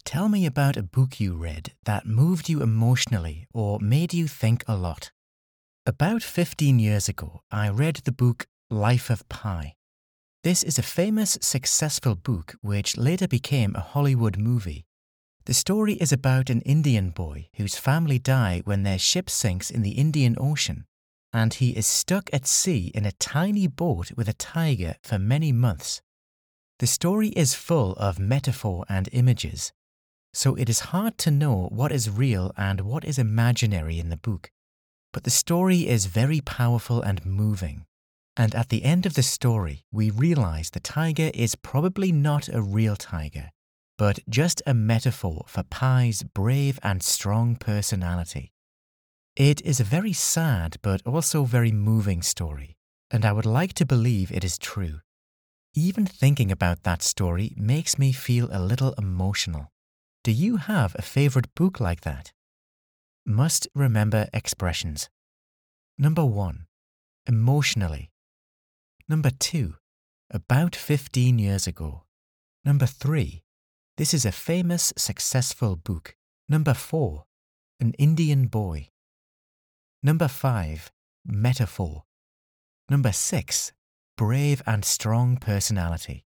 Tell me about a book you read that moved you emotionally or made you think a lot. About 15 years ago, I read the book Life of Pi. This is a famous, successful book which later became a Hollywood movie. The story is about an Indian boy whose family die when their ship sinks in the Indian Ocean, and he is stuck at sea in a tiny boat with a tiger for many months. The story is full of metaphor and images, so it is hard to know what is real and what is imaginary in the book. But the story is very powerful and moving. And at the end of the story, we realize the tiger is probably not a real tiger, but just a metaphor for Pi's brave and strong personality. It is a very sad but also very moving story, and I would like to believe it is true. Even thinking about that story makes me feel a little emotional. Do you have a favorite book like that? Must remember expressions. Number 1. Emotionally. Number 2. About 15 years ago. Number 3. This is a famous, successful book. Number 4. An Indian boy. Number 5. Metaphor. Number 6. Brave and strong personality.